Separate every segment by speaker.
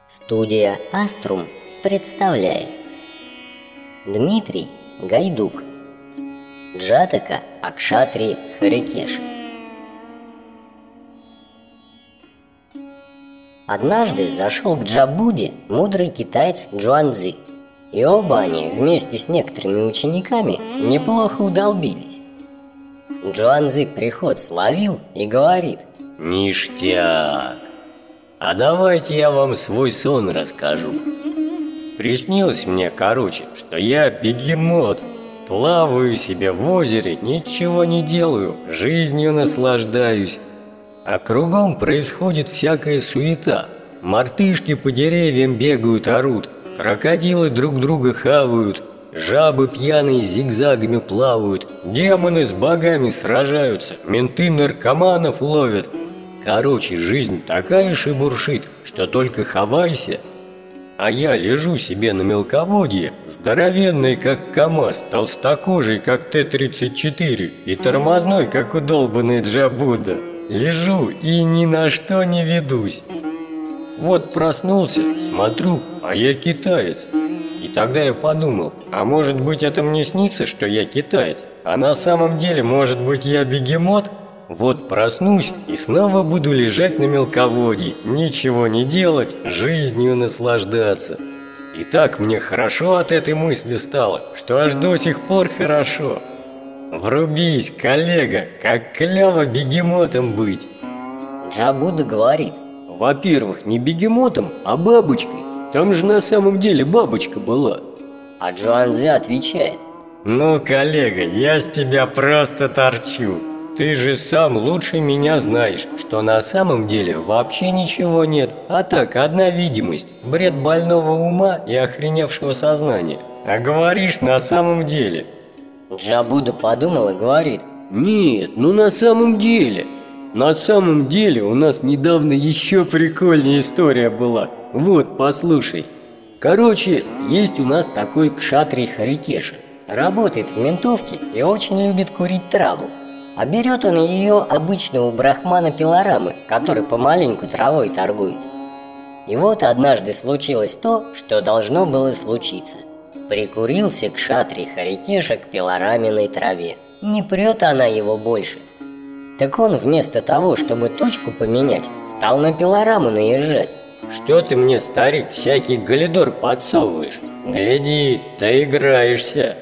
Speaker 1: Студия «Аструм» представляет Дмитрий Гайдук, Джатака Акшатри Харикеши. Однажды зашел к Джабуде мудрый китаец Джуанцзы, и оба они вместе с некоторыми учениками неплохо удолбились. Джуанцзы приход словил и говорит:
Speaker 2: «Ништяк! А давайте я вам свой сон расскажу. Приснилось мне, что я бегемот, плаваю себе в озере, ничего не делаю, жизнью наслаждаюсь. А кругом происходит всякая суета. Мартышки по деревьям бегают, орут, крокодилы друг друга хавают, жабы пьяные зигзагами плавают, демоны с богами сражаются, менты наркоманов ловят. Жизнь такая шебуршит, что только хавайся. А я лежу себе на мелководье, здоровенный, как КамАЗ, толстокожий, как Т-34, и тормозной, как удолбанный Джабуда. Лежу и ни на что не ведусь. Вот проснулся, смотрю, а я китаец. И тогда я подумал, а может быть это мне снится, что я китаец, а на самом деле, может быть, я бегемот? Вот проснусь и снова буду лежать на мелководье, ничего не делать, жизнью наслаждаться. И так мне хорошо от этой мысли стало, что аж до сих пор хорошо. Врубись, коллега, как клево бегемотом быть.
Speaker 1: Джабуда говорит:
Speaker 2: во-первых, не бегемотом, а бабочкой. Там же на самом деле бабочка была.
Speaker 1: А Джуанцзы отвечает:
Speaker 2: ну, коллега, я с тебя просто торчу. Ты же сам лучше меня знаешь, что на самом деле вообще ничего нет, а так одна видимость, бред больного ума и охреневшего сознания. А говоришь на самом деле.
Speaker 1: Джабуда подумал и говорит:
Speaker 2: нет, ну на самом деле у нас недавно еще прикольнее история была. Вот, послушай. Есть у нас такой Кшатрий Харикеша. Работает в ментовке и очень любит курить траву. А берет он ее обычно у брахмана Пиларамы, который помаленьку травой торгует. И вот однажды случилось то, что должно было случиться. Прикурился Кшатрий Харикеша к Пилараминой траве. Не прет она его больше. Так он вместо того, чтобы точку поменять, стал на Пилараму наезжать. Что ты мне, старик, всякий галидор подсовываешь? Гляди, доиграешься.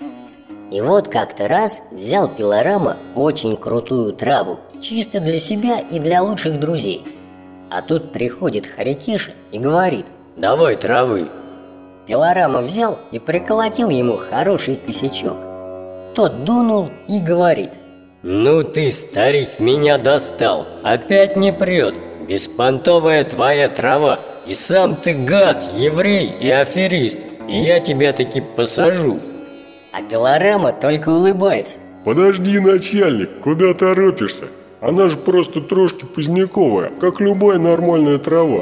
Speaker 1: И вот как-то раз взял Пиларама очень крутую траву, чисто для себя и для лучших друзей. А тут приходит Харикеша и говорит:
Speaker 2: давай травы.
Speaker 1: Пиларама взял и приколотил ему хороший косячок. Тот дунул и говорит:
Speaker 2: ну ты, старик, меня достал, опять не прет, беспонтовая твоя трава, и сам ты гад, еврей и аферист, и я тебя таки посажу.
Speaker 1: А Пиларама только улыбается.
Speaker 3: Подожди, начальник, куда торопишься? Она же просто трошки поздняковая, как любая нормальная трава.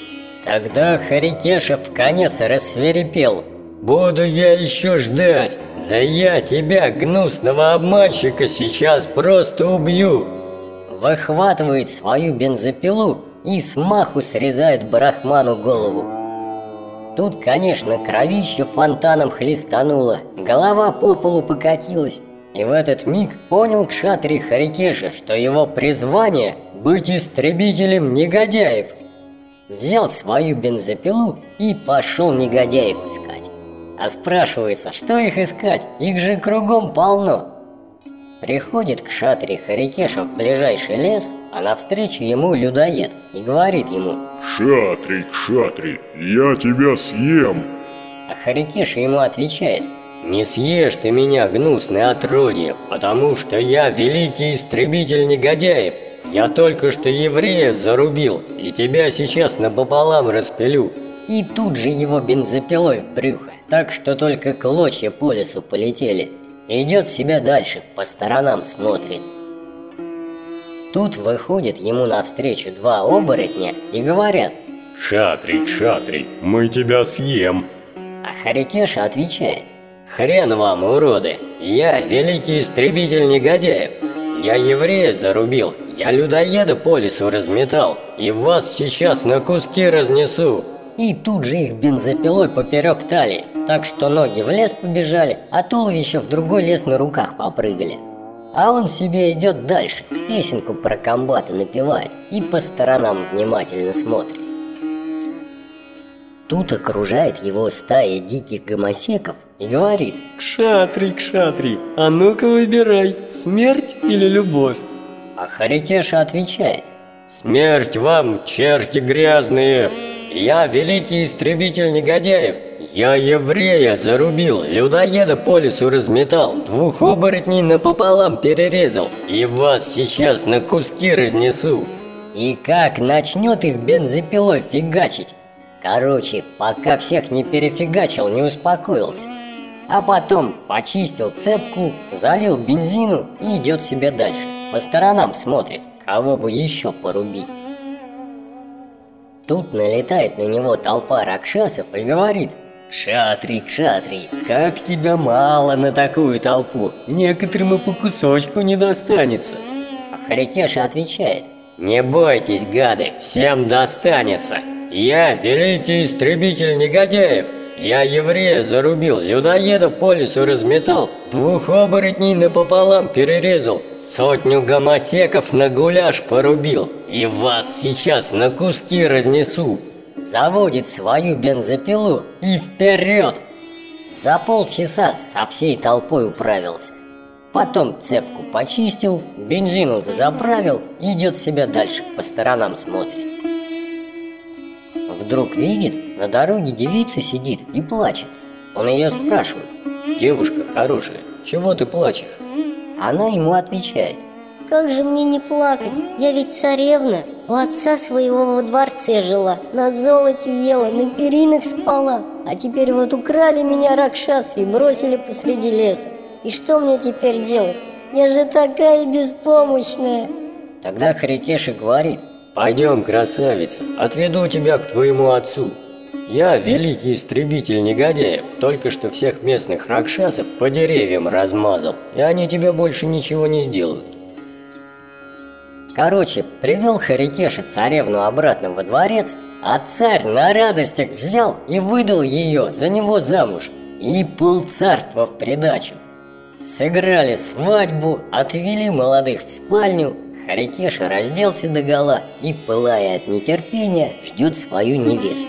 Speaker 2: Тогда Харикеша вконец рассвирепел: буду я еще ждать, да я тебя, гнусного обманщика, сейчас просто убью.
Speaker 1: Выхватывает свою бензопилу и смаху срезает брахману голову. Тут, конечно, кровище фонтаном хлестануло, голова по полу покатилась. И в этот миг понял Кшатрий Харикеша, что его призвание – быть истребителем негодяев. Взял свою бензопилу и пошел негодяев искать. А спрашивается, что их искать? Их же кругом полно. Приходит Кшатрий Харикеша в ближайший лес, а навстречу ему людоед и говорит ему:
Speaker 3: Кшатрий, я тебя съем.
Speaker 1: А Харикеша ему отвечает:
Speaker 2: не съешь ты меня, гнусное отродье, потому что я великий истребитель негодяев. Я только что еврея зарубил, и тебя сейчас напополам распилю.
Speaker 1: И тут же его бензопилой в брюхо, так что только клочья по лесу полетели. Идет себя дальше, по сторонам смотрит. Тут выходят ему навстречу два оборотня и говорят:
Speaker 3: Кшатрий, мы тебя съем.
Speaker 1: А Харикеша отвечает:
Speaker 2: хрен вам, уроды, я великий истребитель негодяев. Я еврея зарубил, я людоеда по лесу разметал, и вас сейчас на куски разнесу.
Speaker 1: и тут же их бензопилой поперек талии, так что ноги в лес побежали, а туловища в другой лес на руках попрыгали. А он себе идет дальше, песенку про комбата напевает и по сторонам внимательно смотрит. Тут окружает его стая диких гомосеков и говорит:
Speaker 2: Кшатри, а ну-ка выбирай, смерть или любовь?
Speaker 1: а Харикеша отвечает:
Speaker 2: Смерть вам, черти грязные! Я великий истребитель негодяев. Я еврея зарубил, людоеда по лесу разметал, 2 оборотней напополам перерезал, и вас сейчас на куски разнесу.
Speaker 1: и как начнет их бензопилой фигачить. Короче, пока всех не перефигачил, не успокоился. А потом почистил цепку, залил бензину и идет себе дальше. По сторонам смотрит, кого бы еще порубить. Тут налетает на него толпа ракшасов и говорит: Кшатри, как тебя мало на такую толпу, некоторым и по кусочку не достанется.
Speaker 2: А Харикеша отвечает: Не бойтесь, гады, всем достанется. Я великий истребитель негодяев. Я еврея зарубил, людоеда по лесу разметал, 2 оборотней напополам перерезал, 100 гомосеков на гуляш порубил, и вас сейчас на куски разнесу.
Speaker 1: Заводит свою бензопилу и вперед. За полчаса со всей толпой управился. Потом цепку почистил, бензину заправил, идет себе дальше, по сторонам смотрит. Вдруг видит, на дороге девица сидит и плачет. Он ее спрашивает:
Speaker 2: Девушка хорошая, чего ты плачешь?
Speaker 1: Она ему отвечает:
Speaker 4: Как же мне не плакать? Я ведь царевна, у отца своего во дворце жила, на золоте ела, на перинах спала. А теперь вот украли меня ракшасы и бросили посреди леса. И что мне теперь делать? Я же такая беспомощная.
Speaker 1: Тогда Харикеша говорит:
Speaker 2: Пойдем, красавица, отведу тебя к твоему отцу. Я великий истребитель негодяев, только что всех местных ракшасов по деревьям размазал, и они тебе больше ничего не сделают.
Speaker 1: Короче, привел Харикеша царевну обратно во дворец, а царь на радостях взял и выдал ее за него замуж, и полцарства в придачу. Сыграли свадьбу, отвели молодых в спальню. Харикеша разделся догола и, пылая от нетерпения, ждет свою невесту.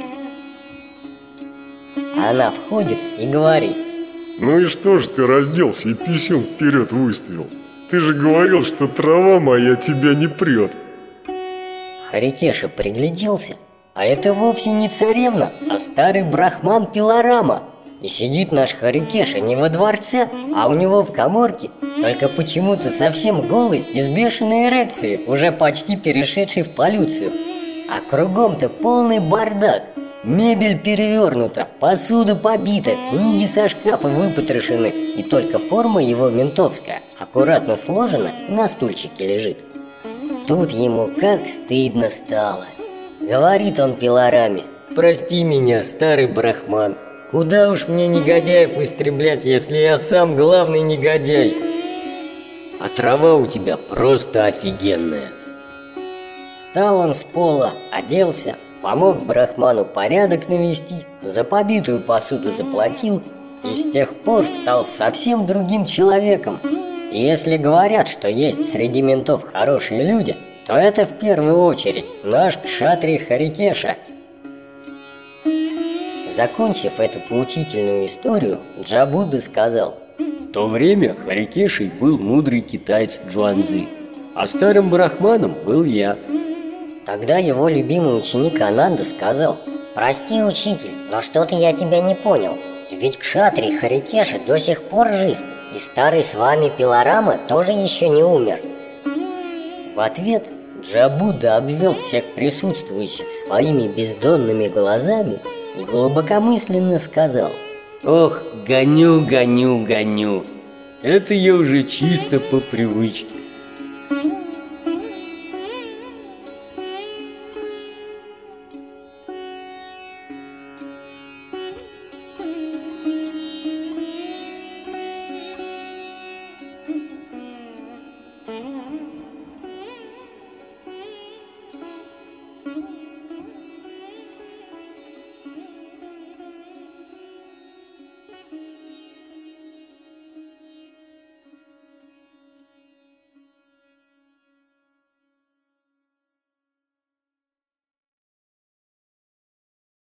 Speaker 1: Она входит и говорит:
Speaker 3: Ну и что ж ты разделся и писюн вперед выставил? Ты же говорил, что трава моя тебя не прет.
Speaker 1: Харикеша пригляделся, а это вовсе не царевна, а старый брахман Пилорама. И сидит наш Харикеша не во дворце, а у него в каморке, только почему-то совсем голый и с бешеной эрекцией, уже почти перешедший в полюцию. А кругом-то полный бардак. Мебель перевернута, посуда побита, книги со шкафа выпотрошены, и только форма его ментовская, аккуратно сложена, на стульчике лежит. Тут ему как стыдно стало. Говорит он Пилораме:
Speaker 2: Прости меня, старый брахман. Куда уж мне негодяев истреблять, если я сам главный негодяй? А трава у тебя просто офигенная.
Speaker 1: Встал он с пола, оделся, помог брахману порядок навести, за побитую посуду заплатил и с тех пор стал совсем другим человеком. И если говорят, что есть среди ментов хорошие люди, то это в первую очередь наш кшатрий Харикеша. Закончив эту поучительную историю, Джабудда сказал:
Speaker 2: В то время Харикешей был мудрый китаец Джуанзы, а старым брахманом был я.
Speaker 1: Тогда его любимый ученик Ананда сказал:
Speaker 4: Прости, учитель, но что-то я тебя не понял. Ведь кшатрий Харикеша до сих пор жив, и старый с вами Пилорама тоже еще не умер.
Speaker 1: В ответ Джабудда обвел всех присутствующих своими бездонными глазами и глубокомысленно сказал:
Speaker 2: Ох, гоню. Это я уже чисто по привычке.
Speaker 4: Thank you.